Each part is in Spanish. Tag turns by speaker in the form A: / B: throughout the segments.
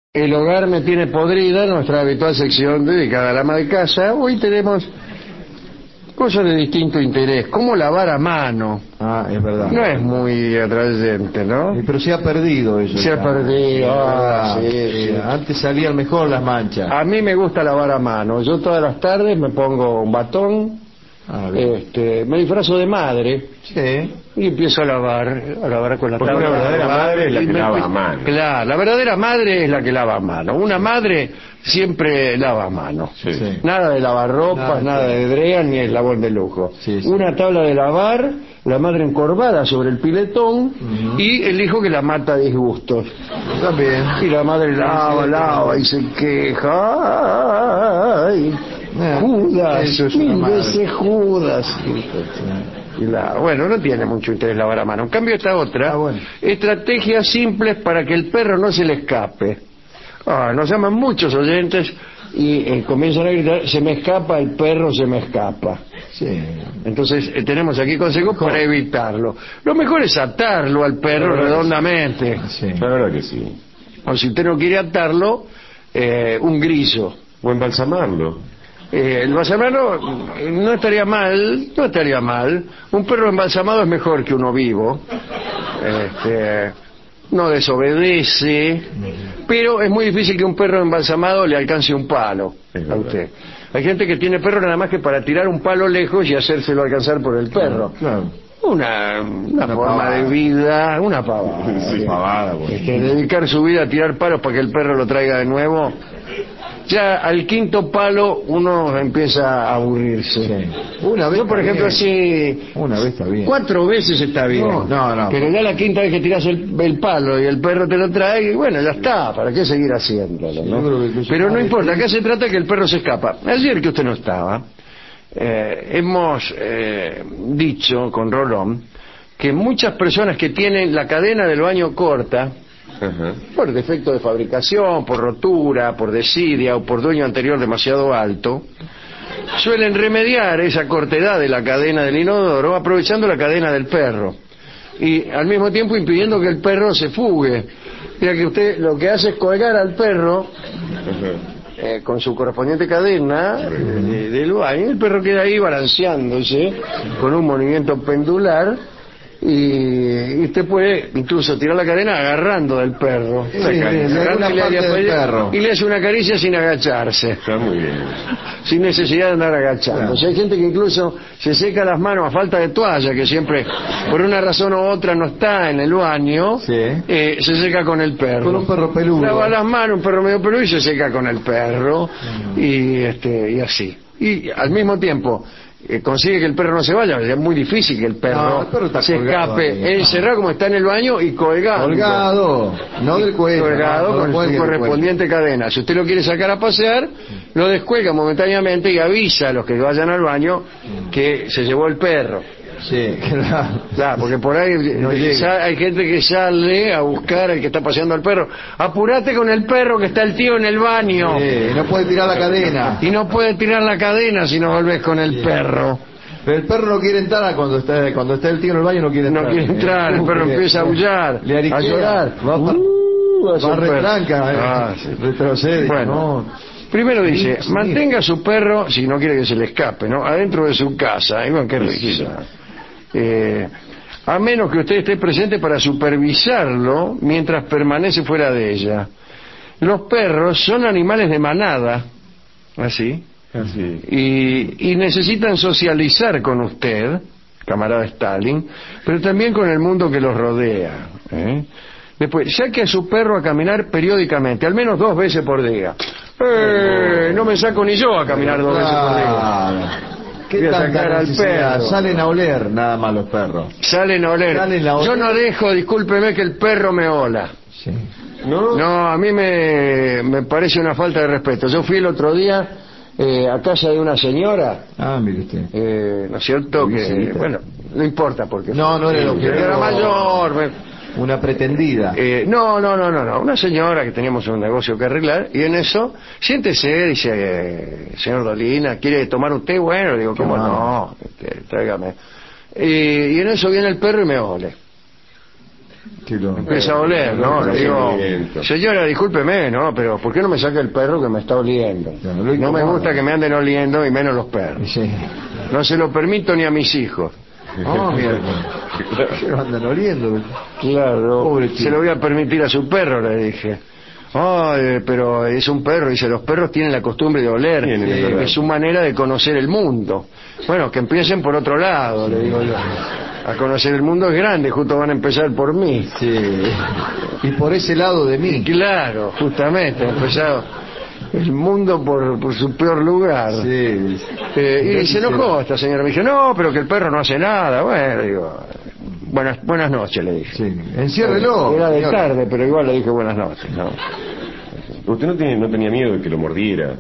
A: El hogar me tiene podrida, nuestra habitual sección dedicada al ama de casa. Hoy tenemos cosas de distinto interés, como lavar a mano.
B: Ah, es verdad.
A: No es muy atrayente, ¿no?
B: Pero se ha perdido eso.
A: Se ha perdido.
B: Sí. Antes salían mejor las manchas.
A: A mí me gusta lavar a mano. Yo todas las tardes me pongo un batón, me disfrazo de madre.
B: Sí.
A: Y empiezo a lavar con la
C: Porque
A: tabla.
C: una verdadera madre es la que lava a mano.
A: Claro, la verdadera madre es la que lava a mano. Una madre siempre lava a mano.
C: Sí.
B: Sí.
A: Nada de lavar ropas, nada de drea, ni el labor de lujo.
B: Sí.
A: Una tabla de lavar, la madre encorvada sobre el piletón y el hijo que la mata a disgustos.
B: También.
A: Y la madre lava y se queja. Ay, Judas,
B: eso es
A: mil
B: una madre.
A: veces Judas. Bueno, no tiene mucho interés lavar a mano. En cambio esta otra, estrategias simples para que el perro no se le escape. Nos llaman muchos oyentes y comienzan a gritar: se me escapa el perro, se me escapa.
B: Sí.
A: Entonces tenemos aquí consejos para evitarlo. Lo mejor es atarlo al perro redondamente.
B: Sí.
C: La verdad que sí.
A: O si usted no quiere atarlo, un griso.
C: O embalsamarlo.
A: El embalsamado no estaría mal. Un perro embalsamado es mejor que uno vivo. No desobedece, pero es muy difícil que un perro embalsamado le alcance un palo a usted. Hay gente que tiene perro nada más que para tirar un palo lejos y hacérselo alcanzar por el perro.
B: Claro.
A: Una forma
B: pavada.
A: de vida, una pavada.
B: Sí, pavada,
A: Dedicar su vida a tirar palos para que el perro lo traiga de nuevo. Ya al quinto palo uno empieza a aburrirse.
B: Sí. Una vez.
A: Yo, por ejemplo,
B: bien.
A: así
B: Una vez está bien.
A: 4 veces está bien.
B: No.
A: Pero ya la quinta vez que tiras el palo y el perro te lo trae, y bueno, ya está. ¿Para qué seguir haciéndolo? ¿No? Pero no importa, acá se trata que el perro se escapa. Ayer que usted no estaba, hemos dicho con Rolón que muchas personas que tienen la cadena del baño corta, por defecto de fabricación, por rotura, por desidia o por dueño anterior demasiado alto, suelen remediar esa cortedad de la cadena del inodoro aprovechando la cadena del perro y al mismo tiempo impidiendo que el perro se fugue. Ya que usted lo que hace es colgar al perro con su correspondiente cadena del baño, y el perro queda ahí balanceándose con un movimiento pendular. Y usted puede incluso tirar la cadena agarrando del perro,
B: Y le
A: hace una caricia sin agacharse.
C: Está muy bien.
A: Sin necesidad de andar agachando. Hay gente que incluso se seca las manos a falta de toalla, que siempre por una razón u otra no está en el baño. Se seca con el perro.
B: Con un perro peludo.
A: Lava las manos, un perro medio peludo, y se seca con el perro. Y así. Y al mismo tiempo consigue que el perro no se vaya. Es muy difícil que el perro se escape encerrado como está en el baño y colgado,
B: no del cuello,
A: colgado con su correspondiente cadena. Si usted lo quiere sacar a pasear, lo descuelga momentáneamente y avisa a los que vayan al baño que se llevó el perro.
B: Sí,
A: claro, porque por ahí hay gente que sale a buscar al que está paseando al perro. Apurate con el perro que está el tío en el baño.
B: Sí, no puede tirar la cadena.
A: Y no puede tirar la cadena si no volvés con el perro.
B: Pero el perro no quiere entrar cuando está el tío en el baño, no quiere entrar.
A: No quiere entrar, el perro empieza a aullar, a llorar.
B: Va retranca, retrocede.
A: Bueno. Primero dice, mantenga a su perro, si no quiere que se le escape, ¿no?, adentro de su casa. Y bueno, qué risa. A menos que usted esté presente para supervisarlo mientras permanece fuera de ella. Los perros son animales de manada, así, y necesitan socializar con usted, camarada Stalin, pero también con el mundo que los rodea. Después, saque a su perro a caminar periódicamente, al menos 2 veces por día. No me saco ni yo a caminar 2 veces por día.
B: ¿Qué sacar al perro? Salen a oler nada más los perros.
A: Salen a oler. Yo no dejo, discúlpeme, que el perro me ola.
B: Sí.
A: No, a mí me parece una falta de respeto. Yo fui el otro día a casa de una señora.
B: Mire usted.
A: ¿No es cierto? Que, bueno, no importa porque...
B: No era lo que
A: era mayor.
B: Una pretendida.
A: No. Una señora que teníamos un negocio que arreglar, y en eso, siéntese, dice, señor Dolina, ¿quiere tomar un té? Bueno, le digo, ¿cómo no? Tráigame. Y en eso viene el perro y me ole. Empieza a oler, ¿no? Le digo, señora, discúlpeme, ¿no? Pero ¿por qué no me saca el perro que me está oliendo? No me gusta que me anden oliendo y menos los perros. No se lo permito ni a mis hijos.
B: Oh, mira, andan oliendo.
A: Claro, se lo voy a permitir a su perro, le dije. Ay, pero es un perro, dice, los perros tienen la costumbre de oler, es su manera de conocer el mundo. Bueno, que empiecen por otro lado, le digo yo. A conocer el mundo es grande, justo van a empezar por mí.
B: Sí. Y por ese lado de mí.
A: Claro, justamente, ha empezado el mundo por su peor lugar.
B: Sí.
A: Y se enojó esta señora, me dijo, no, pero que el perro no hace nada. Bueno, digo, buenas noches, le dije.
B: Sí. Enciérrelo.
A: Era de tarde, pero igual le dije buenas noches, ¿no?
C: ¿Usted no tenía miedo de que lo mordiera?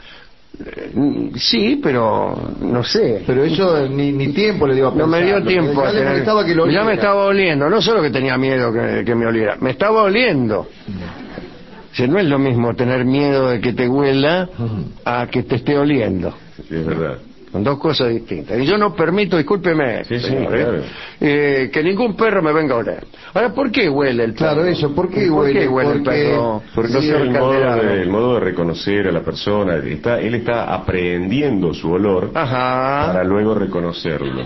A: Sí, pero no sé.
B: Pero eso ni tiempo le dio a pensar.
A: No me dio tiempo.
B: Ya
A: me estaba oliendo. No solo que tenía miedo que me oliera, me estaba oliendo. O sea, no es lo mismo tener miedo de que te huela a que te esté oliendo.
C: Sí, es verdad.
A: Son dos cosas distintas. Y yo no permito, discúlpeme, señor,
C: claro.
A: Que ningún perro me venga a oler. Ahora, ¿por qué huele el perro?
B: Claro, eso, ¿por qué huele el perro?
C: Porque es el modo de reconocer a la persona. Él está aprehendiendo su olor para luego reconocerlo.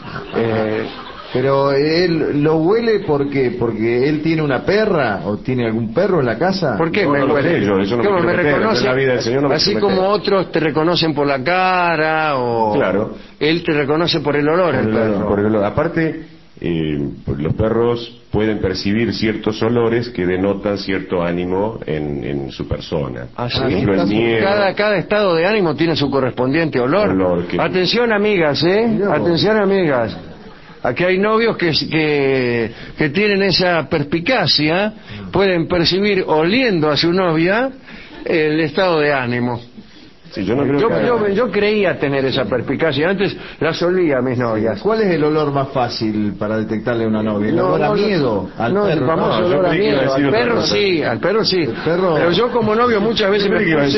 B: Pero él lo huele porque él tiene una perra o tiene algún perro en la casa.
A: ¿Por qué me huele? ¿Cómo me reconoce? Así como otros te reconocen por la cara o
C: claro.
A: Él te reconoce por el olor, el perro.
C: Por el olor. Aparte, los perros pueden percibir ciertos olores que denotan cierto ánimo en su persona.
A: ¿Ah, sí? Por ejemplo, el miedo. Cada estado de ánimo tiene su correspondiente olor. Atención, amigas, atención, amigas. Aquí hay novios que tienen esa perspicacia, pueden percibir oliendo a su novia el estado de ánimo.
C: Sí, yo
A: creía tener esa perspicacia, antes las olía a mis novias.
B: ¿Cuál es el olor más fácil para detectarle a una novia? ¿El olor a miedo?
A: Al perro. El famoso olor a miedo. Al perro sí. Pero yo como novio muchas veces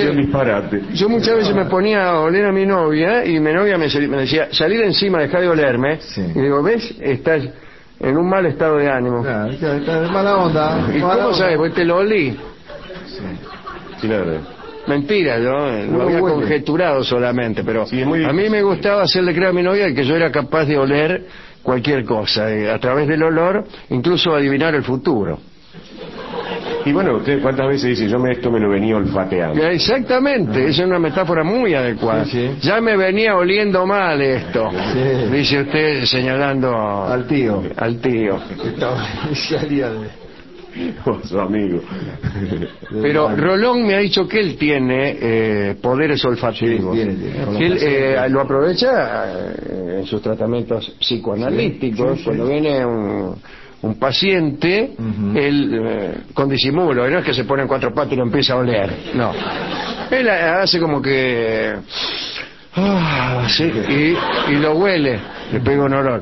A: me ponía a oler a mi novia y mi novia me decía, salí de encima, dejá de olerme. Sí. Y digo, ¿ves? Estás en un mal estado de ánimo.
B: Claro, estás de mala onda.
A: ¿Y cómo sabes? Porque te lo olí.
C: Sí, nada.
A: Mentira, yo lo había conjeturado solamente, pero a mí me gustaba hacerle creer a mi novia que yo era capaz de oler cualquier cosa, a través del olor, incluso adivinar el futuro.
C: Y bueno, usted cuántas veces dice, esto me lo venía olfateando.
A: Exactamente, esa es una metáfora muy adecuada. Sí. Ya me venía oliendo mal esto, dice usted señalando
B: al tío.
C: Su amigo.
A: Pero Rolón me ha dicho que él tiene poderes olfativos. Sí, él lo aprovecha en sus tratamientos psicoanalíticos. Cuando viene un paciente, él con disimulo, no es que se pone en cuatro patas y lo empieza a oler, no. Él hace como que sí, y lo huele, le pega un olor.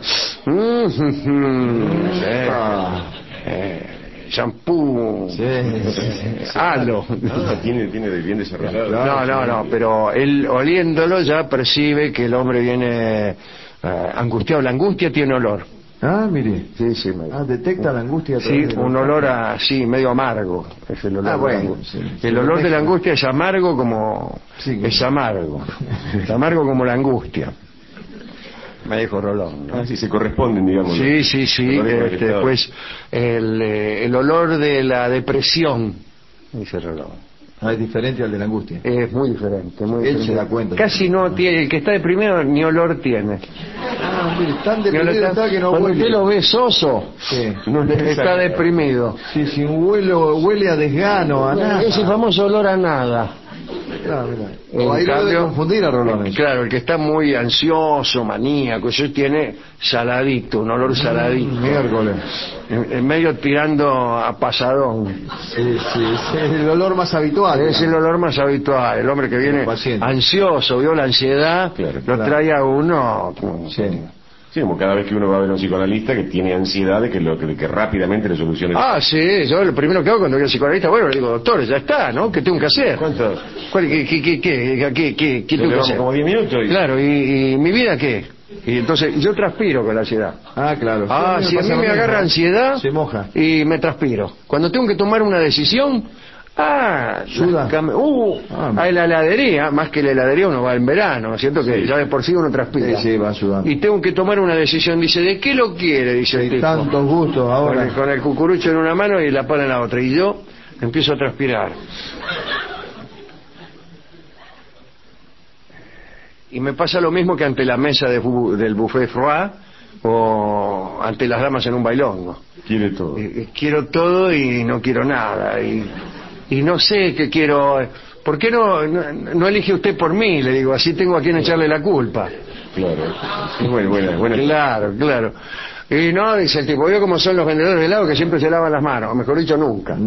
A: Shampoo, halo.
C: Tiene bien desarrollado.
A: No, pero él oliéndolo ya percibe que el hombre viene angustiado. La angustia tiene olor.
B: Ah, mire.
A: Sí.
B: Detecta la angustia.
A: Sí, un olor así, medio amargo. Es el olor de la angustia. El olor de la angustia es amargo como... es amargo. Es amargo como la angustia. Me dijo Rolón, ¿no?
C: Sí, se corresponden, digamos.
A: Sí. Pues el olor de la depresión, dice Rolón.
B: Es diferente al de la angustia.
A: Es muy diferente,
B: Él se da cuenta.
A: Casi no tiene, el que está deprimido ni olor tiene.
B: Mire, tan deprimido está que no
A: cuando
B: huele.
A: Usted lo ve soso, está deprimido.
B: Sí, sin huele a desgano, a nada.
A: Ese famoso olor a nada.
B: Ahí lo debe confundir a Rolón.
A: Claro, el que está muy ansioso, maníaco, eso tiene saladito, un olor saladito.
B: Miércoles.
A: En medio tirando a pasadón.
B: Sí, es el olor más habitual.
A: Es el olor más habitual. El hombre que viene ansioso, vio la ansiedad, lo trae a uno.
C: Sí, como cada vez que uno va a ver a un psicoanalista que tiene ansiedad de que rápidamente le solucione.
A: Sí, yo lo primero que hago cuando voy al psicoanalista, le digo, doctor, ya está, ¿no? ¿Qué tengo que hacer?
C: ¿Cuánto?
A: ¿Qué tengo que hacer?
C: Como 10 minutos.
A: Claro, ¿y mi vida qué? Y entonces yo transpiro con la ansiedad.
B: Ah, claro.
A: Si a mí me agarra ansiedad,
B: se moja.
A: Y me transpiro. Cuando tengo que tomar una decisión,
B: suda.
A: A la heladería, más que la heladería uno va en verano, ¿no es cierto? Que ya de por sí uno transpira.
B: Sí, va sudando.
A: Y tengo que tomar una decisión, dice, ¿de qué lo quiere? Dice el tipo.
B: Tantos gustos ahora.
A: Con el cucurucho en una mano y la pala en la otra. Y yo empiezo a transpirar. Y me pasa lo mismo que ante la mesa del buffet froid o ante las damas en un bailongo.
C: Quiere todo.
A: Quiero todo y no quiero nada. Y no sé qué quiero. ¿Por qué no elige usted por mí? Le digo, así tengo a quien echarle la culpa.
C: Claro. Es buena.
A: Claro. Y no, dice el tipo, veo cómo son los vendedores de helado que siempre se lavan las manos, o mejor dicho, nunca.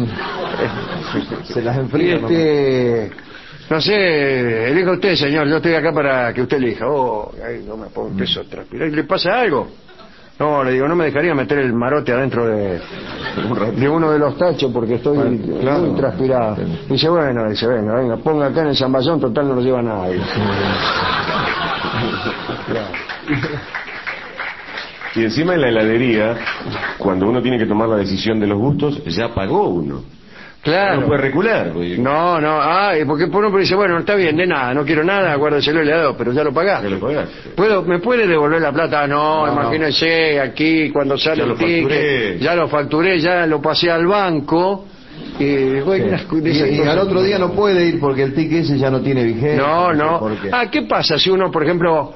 B: Se las enfrían.
A: No sé, elija usted, señor, yo estoy acá para que usted elija. No me pongo empiezo a transpirar. ¿Le pasa algo? No, le digo, no me dejaría meter el marote adentro de uno de los tachos porque estoy muy transpirado. Dice, venga, ponga acá en el zamballón, total no lo lleva nadie.
C: Y encima en la heladería, cuando uno tiene que tomar la decisión de los gustos, ya pagó uno.
A: Claro.
C: No puede recular.
A: No, porque uno dice, bueno, está bien, de nada, no quiero nada, guárdeselo el helado, pero ya lo pagaste. ¿Me puede devolver la plata? No, imagínese, aquí cuando sale el ticket, ya lo facturé, ya lo pasé al banco. Y
B: al otro día no puede ir porque el ticket ese ya no tiene vigencia.
A: No. ¿Qué pasa si uno, por ejemplo,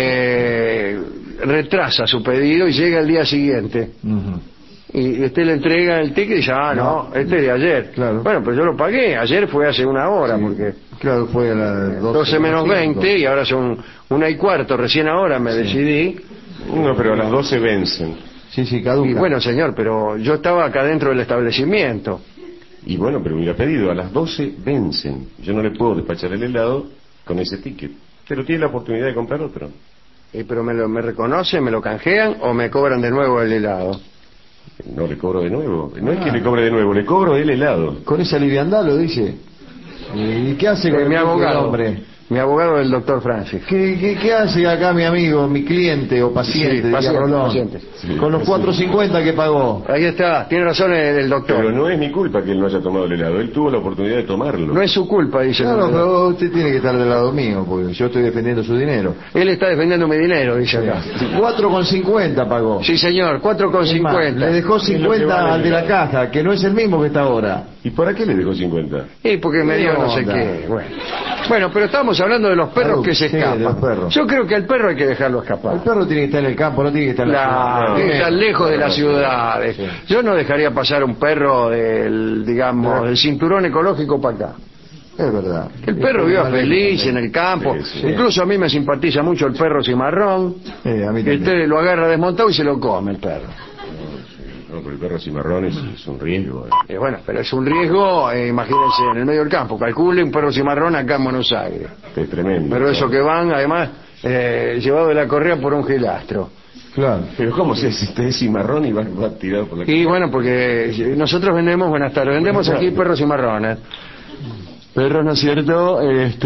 A: retrasa su pedido y llega el día siguiente? Y usted le entrega el ticket y dice, este es de ayer.
B: Claro.
A: Bueno, pero yo lo pagué, ayer fue hace una hora, porque...
B: Claro, fue a las
A: 12 menos 20 y ahora son 1:15, recién ahora me decidí.
C: No, pero a las 12 vencen.
B: Sí, caduca.
A: Y bueno, señor, pero yo estaba acá dentro del establecimiento.
C: Y bueno, pero hubiera pedido, a las 12 vencen. Yo no le puedo despachar el helado con ese ticket. Pero tiene la oportunidad de comprar otro.
A: Pero me reconocen, me lo canjean o me cobran de nuevo el helado.
C: No le cobro de nuevo. No es que le cobre de nuevo, le cobro el helado.
B: Con esa liviandad lo dice. ¿Y qué hace con
A: mi abogado?
B: Hombre?
A: Mi abogado, el doctor Francis.
B: ¿Qué hace acá mi amigo, mi cliente o paciente?
A: Paciente.
B: Con los 4.50 que pagó.
A: Ahí está, tiene razón el doctor.
C: Pero no es mi culpa que él no haya tomado el helado. Él tuvo la oportunidad de tomarlo.
A: No es su culpa, dice.
B: Claro, pero usted tiene que estar del lado mío, porque yo estoy defendiendo su dinero.
A: Él está defendiendo mi dinero, dice acá.
B: 4.50 pagó.
A: Sí, señor, 4.50.
B: Le dejó 50 al de la caja, que no es el mismo que está ahora.
C: ¿Y para qué le dejó 50?
A: Porque me dio no sé qué. Bueno, pero estamos hablando de los perros que se escapan.
B: De los perros.
A: Yo creo que al perro hay que dejarlo escapar.
B: El perro tiene que estar en el campo, no tiene que estar en la ciudad.
A: Tiene que estar lejos de las ciudades. Sí. Yo no dejaría pasar un perro del cinturón ecológico para acá.
B: Es verdad.
A: El perro viva feliz en el campo. Sí. Incluso a mí me simpatiza mucho el perro cimarrón.
B: A mí
A: que usted lo agarra desmontado y se lo come el perro.
C: No, pero el perro cimarrón es un riesgo.
A: Bueno, pero es un riesgo, imagínense, en el medio del campo. Calcule un perro cimarrón acá en Buenos Aires.
C: Es tremendo.
A: Pero eso que van, además, llevado de la correa por un gilastro.
C: Claro. Pero ¿cómo si usted es cimarrón y va tirado por la correa?
A: Y bueno, porque nosotros vendemos, buenas tardes, vendemos aquí perros cimarrones. Perros, ¿no es cierto?,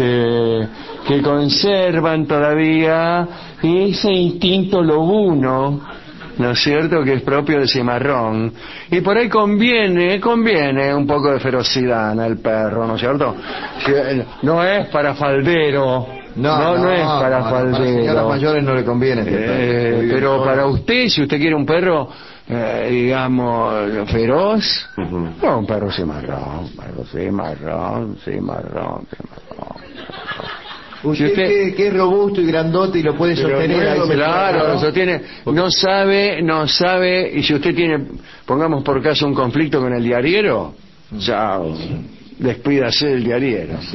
A: que conservan todavía ese instinto lobuno, ¿no es cierto?, que es propio del cimarrón. Y por ahí conviene un poco de ferocidad en el perro, ¿no es cierto? Que no es para faldero. No es para faldero. Para
B: señoras mayores no le conviene
A: pero para usted, si usted quiere un perro, digamos, feroz, no, un perro cimarrón.
B: Usted que es robusto y grandote y lo puede sostener.
A: Claro, lo sostiene. No sabe, y si usted tiene, pongamos por caso, un conflicto con el diariero, chao. Despídase del diariero.
C: ¿Sí?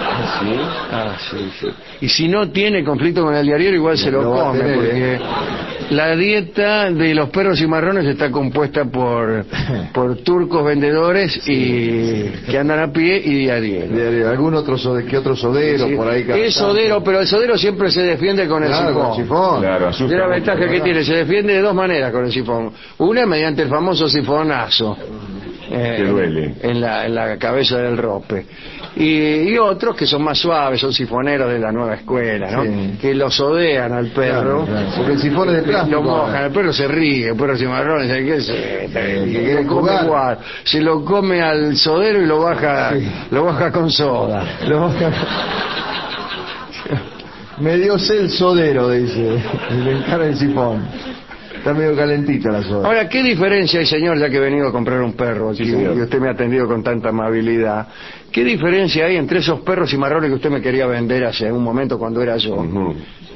A: Sí. Y si no tiene conflicto con el diariero, igual se lo come, porque la dieta de los perros cimarrones está compuesta por turcos vendedores y que andan a pie y diariero.
B: ¿Algún otro sodero por ahí?
A: Es sodero, pero el sodero siempre se defiende con el sifón.
C: Claro,
A: y la ventaja que tiene, se defiende de dos maneras con el sifón. Una mediante el famoso sifonazo.
C: Que duele.
A: en la cabeza del rope. Y otros que son más suaves, son sifoneros de la nueva escuela, ¿no?
B: Sí.
A: Que lo sodean al perro.
B: Claro. Porque el sifón es de plástico.
A: Lo mojan, el perro se ríe, el perro cimarrón, ¿sabe qué es?
B: quiere
A: Lo come
B: jugar.
A: igual. Se lo come al sodero y lo baja con soda.
B: Me dio sed el sodero, dice. Y le encara el sifón. Está medio calentita la soda.
A: Ahora, ¿qué diferencia hay, señor, ya que he venido a comprar un perro
C: Sí,
A: aquí,
C: señor.
A: y usted me ha atendido con tanta amabilidad? ¿Qué diferencia hay entre esos perros cimarrones que usted me quería vender hace un momento cuando era yo?
C: Ujú.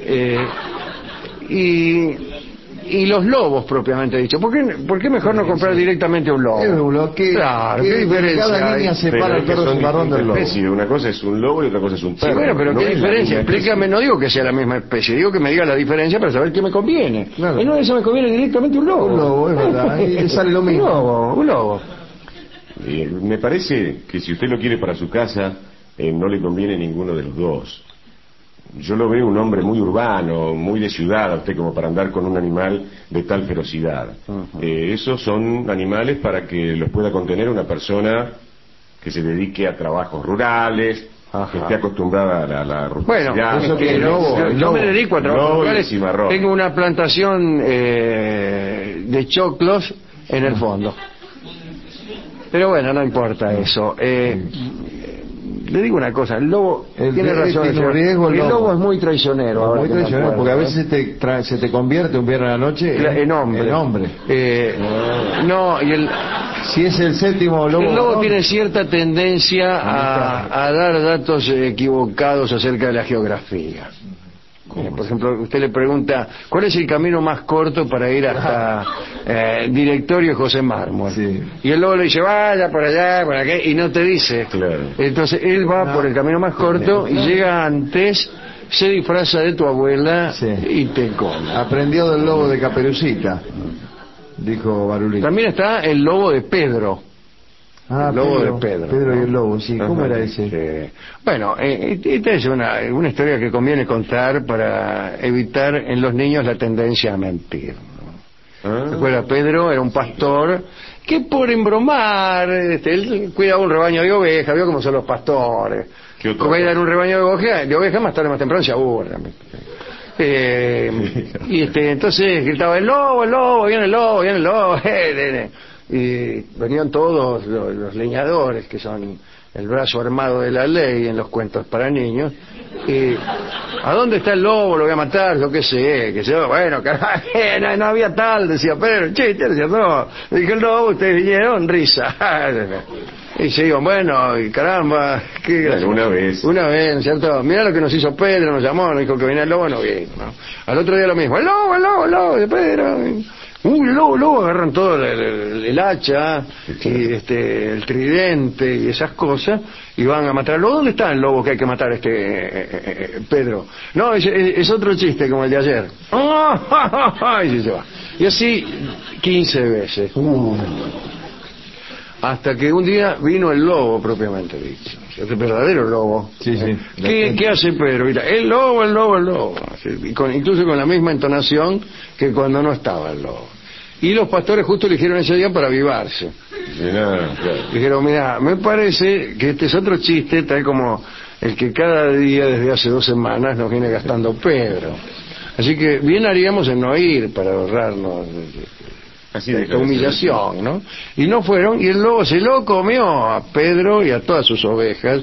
A: Y los lobos, propiamente dicho. ¿Por qué mejor no comprar directamente un lobo?
B: Es uno que,
A: Claro,
B: que
A: ¿qué diferencia
B: cada
A: hay?
B: línea separa
C: Pero
B: el
C: es que
B: perro
C: son
B: cimarrón del
C: distintas
B: lobo.
C: especies. Una cosa es un lobo y otra cosa es un
A: Sí,
C: perro.
A: bueno, pero
C: No
A: ¿qué
C: es la
A: diferencia?
C: misma
A: Explícame, no digo que sea la misma especie, digo que me diga la diferencia para saber qué me conviene.
B: Claro.
A: En una de esas me conviene directamente un lobo.
B: Un lobo, es verdad, y le sale lo mismo.
A: Un lobo.
C: Me parece que si usted lo quiere para su casa, no le conviene ninguno de los dos. Yo lo veo un hombre muy urbano, muy de ciudad, a usted como para andar con un animal de tal ferocidad. Esos son animales para que los pueda contener una persona que se dedique a trabajos rurales,
A: Ajá.
C: que esté acostumbrada a la
A: Bueno,
C: rusticidad.
B: eso que
A: el lobo,
B: el
A: yo
B: lobo.
A: me dedico a
C: Lobo
A: trabajar
C: y
A: rurales.
C: cimarrón.
A: Tengo una plantación de choclos en el fondo. Pero bueno, no importa eso. Le digo una cosa, el lobo tiene razón.
B: tiene
A: señor.
B: un riesgo,
A: El lobo es muy traicionero. ahora
B: Muy
A: que me
B: traicionero,
A: acuerdo,
B: porque a
A: ¿eh?
B: veces se te convierte un viernes a la noche
A: En hombre.
B: En hombre.
A: No, y
B: Si es el séptimo lobo.
A: el lobo
B: varón,
A: tiene cierta tendencia a dar datos equivocados acerca de la geografía. Por ejemplo, usted le pregunta, ¿cuál es el camino más corto para ir hasta Directorio José Mármol?
B: Sí.
A: Y el lobo le dice, vaya por allá, por aquí, y no te dice.
C: Claro.
A: Entonces él va por el camino más corto y llega antes, se disfraza de tu abuela
B: Sí.
A: y te come.
B: Aprendió del lobo de Caperucita, dijo Barulito.
A: También está el lobo de Pedro. El lobo de Pedro.
B: Pedro y
A: ¿no?
B: el lobo, sí. ¿Cómo
A: Ajá,
B: era ese?
A: sí. Bueno, esta es una historia que conviene contar para evitar en los niños la tendencia a mentir.
C: Ah.
A: ¿Se acuerda? Pedro era un pastor que por embromar, él cuidaba un rebaño de ovejas, vio cómo son los pastores.
C: ¿Qué otra
A: Cuidar
C: cosa?
A: un rebaño de ovejas más tarde más temprano se aburren. Y entonces gritaba, el lobo, viene el lobo, viene el lobo. Y venían todos los leñadores, que son el brazo armado de la ley en los cuentos para niños. Y, ¿a dónde está el lobo? Lo voy a matar, yo qué sé, bueno, caray, no había tal, decía Pedro, chiste, decía, no, dije el lobo, ustedes vinieron, risa. Y se iban, bueno, y caramba, qué gracioso. Una vez, ¿no es cierto? Mirá lo que nos hizo Pedro, nos llamó, nos dijo que venía el lobo, no vino, ¿no? Al otro día lo mismo, el lobo, de Pedro. El lobo, agarran todo el hacha, y el tridente y esas cosas, y van a matar al lobo. ¿Dónde está el lobo que hay que matar, Pedro? No, es otro chiste como el de ayer. Y se va. Y así 15 veces. Hasta que un día vino el lobo propiamente dicho, el verdadero lobo.
B: Sí, sí.
A: ¿Qué hace Pedro? Mira, el lobo. Incluso con la misma entonación que cuando no estaba el lobo. Y los pastores justo eligieron ese día para avivarse.
C: Claro.
A: Dijeron, mira, me parece que este es otro chiste, tal como el que cada día desde hace 2 semanas nos viene gastando Pedro. Así que bien haríamos en no ir para ahorrarnos
C: Así
A: esta humillación, ¿no? Y no fueron, y el lobo se lo comió a Pedro y a todas sus ovejas.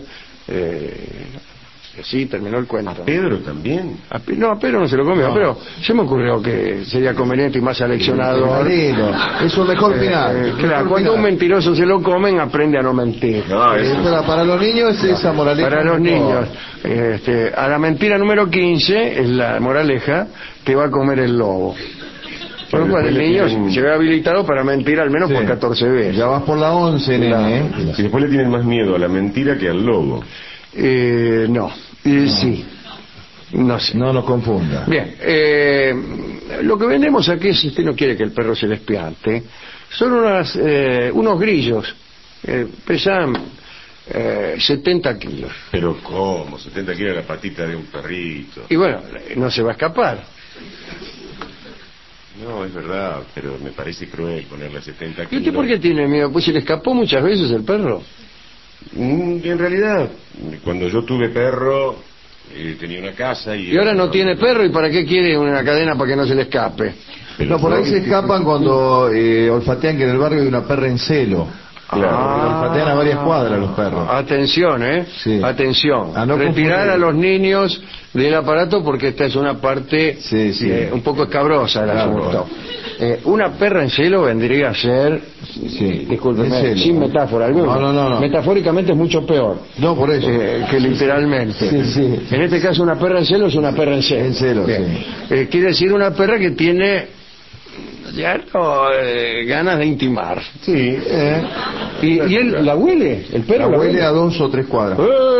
A: Así terminó el cuento.
C: ¿A Pedro también?
A: A Pedro no se lo comió, pero se me ocurrió que sería conveniente y más aleccionador.
B: Es un mejor final.
A: Claro, cuando un mentiroso se lo comen, aprende a no mentir.
C: No, eso
B: Para los niños es esa moraleja.
A: Para los niños, a la mentira número 15 es la moraleja, te va a comer el lobo. Por lo cual el niño se ve habilitado para mentir al menos por 14 veces.
B: Ya vas por la 11, nene,
C: Si después le tienen más miedo a la mentira que al lobo.
A: No. Sí. No sé.
B: No nos confunda.
A: Bien, lo que vendemos aquí, si usted no quiere que el perro se despiante, son unos grillos, pesan 70 kilos.
C: Pero ¿cómo? 70 kilos la patita de un perrito.
A: Y bueno, no se va a escapar.
C: No, es verdad, pero me parece cruel ponerle 70
A: ¿Y
C: kilos.
A: usted por qué tiene miedo? Pues se le escapó muchas veces el perro.
C: En realidad, cuando yo tuve perro, tenía una casa y...
A: Y ahora no tiene perro, ¿y para qué quiere una cadena para que no se le escape?
B: No, por ahí se escapan cuando olfatean que en el barrio hay una perra en celo.
C: Claro.
B: Porque olfatean a varias cuadras los perros.
A: Atención,
B: Sí.
A: Atención.
B: A no
A: Retirar
B: confundir.
A: a los niños del aparato porque esta es una parte
B: Sí, sí.
A: un poco escabrosa del
B: Claro.
A: asunto. Una perra en celo vendría a ser,
B: Sí.
A: discúlpeme,
B: En celo.
A: sin metáfora alguna.
B: No.
A: Metafóricamente es mucho peor
B: No, por eso.
A: que literalmente.
B: Sí.
A: En este caso una perra en celo es una perra en celo.
B: En celo,
A: Bien. Quiere decir una perra que tiene ya no, ganas de intimar.
B: Sí.
A: ¿Y él la huele? ¿El perro
B: La
A: la
B: huele a 2 o 3 cuadras.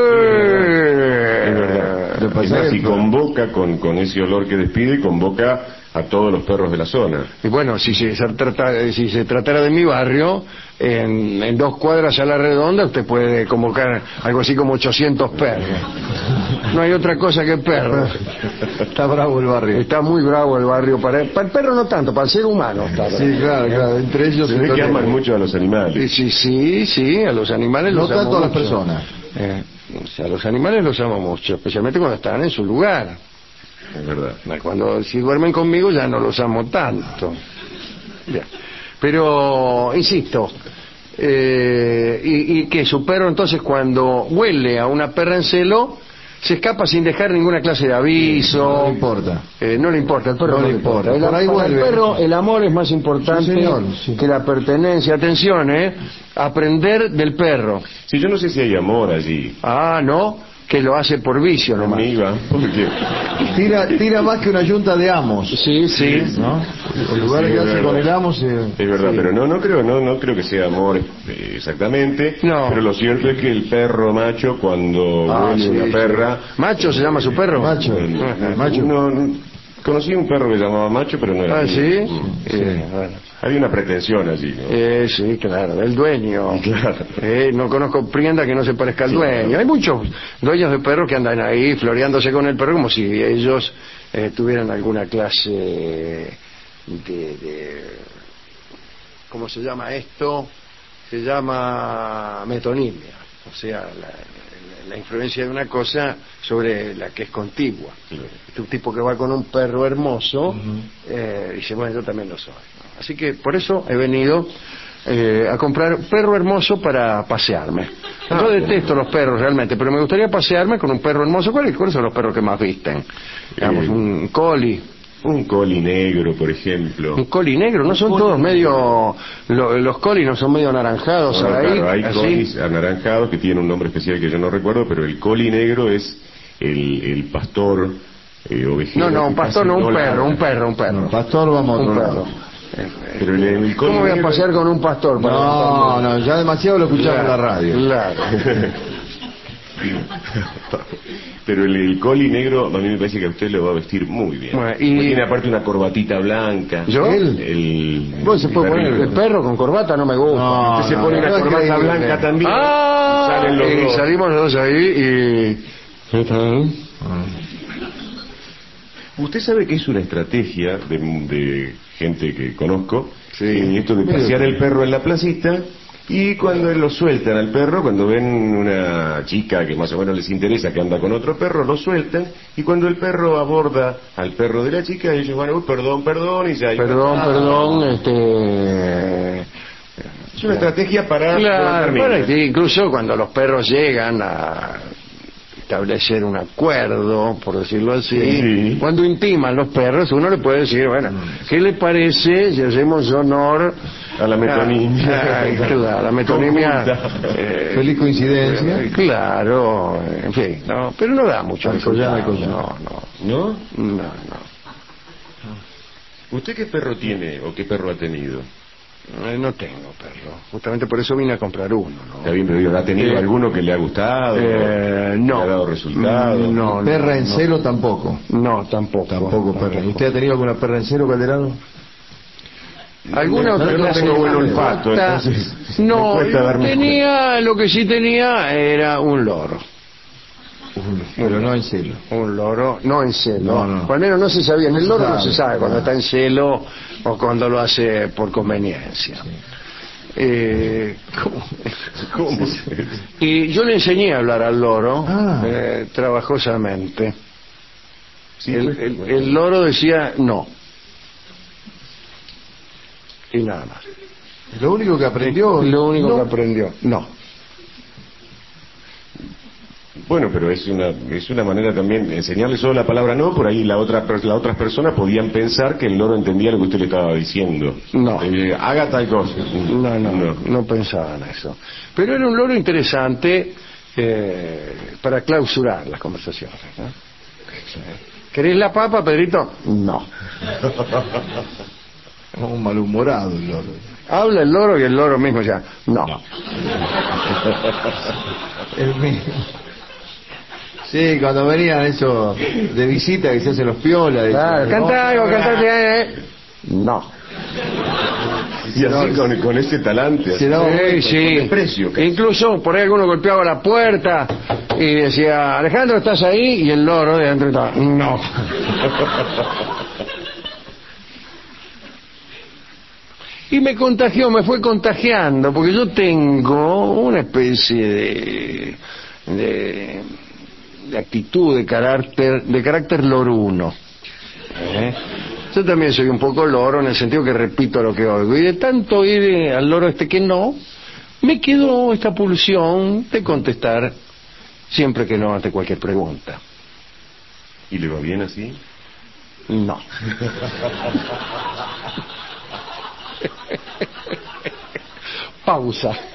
C: Es verdad.
B: Lo que pasa
C: Es más,
B: es que-
C: y convoca con ese olor que despide, convoca a todos los perros de la zona.
A: Y bueno, si se tratara de mi barrio, en 2 cuadras a la redonda usted puede convocar algo así como 800 perros. No hay otra cosa que perros.
B: Está bravo el barrio.
A: Está muy bravo el barrio. Para el perro no tanto, para el ser humano está bravo.
B: Sí, claro. Entre ellos
C: Se ve que aman mucho a los animales.
A: Sí, a los animales
B: No
A: los amo
B: tanto a las
A: mucho.
B: personas.
A: O sea, a los animales los amo mucho, especialmente cuando están en su lugar.
C: Es verdad.
A: Cuando si duermen conmigo ya no los amo tanto. Bien. Pero, insisto, y que su perro entonces cuando huele a una perra en celo, se escapa sin dejar ninguna clase de aviso.
B: No le importa.
A: No le importa, el perro
B: No
A: no
B: le
A: le importa.
B: importa. Por ahí
A: Para el
B: vuelve.
A: perro el amor es más importante
B: Sí, señor, sí.
A: que la pertenencia. Atención, aprender del perro.
C: Sí, yo no sé si hay amor allí.
A: No, que lo hace por vicio nomás.
C: Amiga, porque...
B: Tira más que una yunta de amos.
A: Sí.
B: ¿No? El lugar
C: Sí,
B: que
C: es
B: hace
C: verdad.
B: con el amo se...
C: Es verdad,
A: Sí.
C: pero no creo que sea amor exactamente.
A: No.
C: Pero lo cierto es que el perro macho cuando huele una perra...
A: ¿Macho se llama su perro?
B: Macho. Macho.
C: Conocí un perro que se llamaba Macho, pero no era...
A: ¿Sí? Bueno.
C: Había una pretensión allí, ¿no?
A: Sí, claro, del dueño.
C: Claro.
A: No conozco prenda que no se parezca al dueño. Hay muchos dueños de perros que andan ahí floreándose con el perro como si ellos tuvieran alguna clase de... ¿Cómo se llama esto? Se llama metonimia. O sea, la influencia de una cosa sobre la que es contigua. Un tipo que va con un perro hermoso, dice, bueno, yo también lo soy. Así que por eso he venido a comprar perro hermoso para pasearme. Yo detesto los perros realmente, pero me gustaría pasearme con un perro hermoso. ¿Cuáles son los perros que más visten? Digamos, un collie.
C: Un collie negro, por ejemplo.
A: Un collie negro, no son todos medio... Los collies no son medio anaranjados
C: No,
A: ahí.
C: claro, hay
A: así.
C: collies anaranjados que tienen un nombre especial que yo no recuerdo, pero el collie negro es el pastor ovejero.
A: No, un
C: que
A: pastor,
C: casi
A: no, un
C: ladra.
A: perro.
B: No, pastor, vamos a
A: Un
B: otro
A: perro.
B: lado.
C: Pero el collie
A: ¿Cómo voy a
C: negro-
A: pasear con un pastor?
B: No, ya demasiado lo escuchamos en la radio.
A: Claro.
C: Pero el collie negro a mí me parece que a usted le va a vestir muy bien.
A: Bueno,
C: Porque
A: y-
C: tiene aparte una corbatita blanca.
A: ¿Yo?
B: ¿Él?
A: Se puede poner el perro con corbata, no me gusta.
B: No,
C: Usted se pone una
B: no es
C: corbata
B: creíble.
C: blanca también.
A: Ah,
C: y salen los
A: y
C: dos.
A: salimos los dos ahí y...
C: Usted sabe que es una estrategia de gente que conozco,
A: Sí.
C: esto de pasear el perro en la placita, y cuando lo sueltan al perro, cuando ven una chica que más o menos les interesa que anda con otro perro, lo sueltan, y cuando el perro aborda al perro de la chica, ellos van, uy, perdón, y ya...
A: Perdón,
C: Es una estrategia para...
A: Claro,
C: terminar.
A: para que incluso cuando los perros llegan a establecer un acuerdo, por decirlo así,
C: Sí.
A: cuando intiman los perros, uno le puede decir, bueno, ¿qué le parece si hacemos honor
C: A la metonimia.
A: Claro, la metonimia.
C: Conjunta.
B: Feliz coincidencia.
A: Claro, en fin, no, pero no da mucho
B: Al
A: resultado.
B: collar, al collar.
C: ¿No?
A: No.
C: ¿Usted qué perro tiene o qué perro ha tenido?
A: No tengo perro, justamente por eso vine a comprar uno, ¿no?
C: Está bien, pero ¿ha tenido alguno que le ha gustado?
A: No.
C: ¿Le ha dado resultados?
A: No,
B: Perra en
A: no.
B: celo tampoco.
A: No, tampoco.
B: Tampoco perra. ¿Usted ha tenido alguna perra en celo, Calderano?
A: ¿Alguna otra
C: Yo no
A: clase
C: tengo
A: de
C: buen olfato,
A: mascota?
C: entonces
A: No,
C: me cuesta darme
A: lo que sí tenía era un loro.
B: Pero no en celo.
A: Un loro, no en celo.
B: No.
A: Al menos no se sabía. En el loro no se sabe cuando
B: no.
A: está en celo o cuando lo hace por conveniencia.
C: ¿Cómo?
A: Y yo le enseñé a hablar al loro trabajosamente.
C: Sí,
A: El loro decía no. Y nada más.
B: Lo único que aprendió.
A: Lo único
B: no.
A: que aprendió, no.
C: Bueno, pero es una manera también, enseñarle solo la palabra no, por ahí las otras personas podían pensar que el loro entendía lo que usted le estaba diciendo.
A: No.
C: Haga tal cosa.
A: No pensaba en eso. Pero era un loro interesante para clausurar las conversaciones, ¿no? ¿Querés la papa, Pedrito? No.
B: Un malhumorado el loro.
A: Habla el loro y el loro mismo ya. No.
B: El mismo. Sí, cuando venían eso de visita que se hacen los piolas.
A: Claro, canta algo, cantate. No.
C: Y así con ese talante.
B: Se daba
A: Sí.
C: Desprecio.
A: Incluso por ahí alguno golpeaba la puerta y decía, Alejandro, ¿estás ahí? Y el loro de adentro estaba, no. Y me fue contagiando, porque yo tengo una especie de actitud, de carácter loruno. Yo también soy un poco loro en el sentido que repito lo que oigo. Y de tanto oír al loro que no, me quedó esta pulsión de contestar siempre que no ante cualquier pregunta.
C: ¿Y le va bien así?
A: No. Pausa.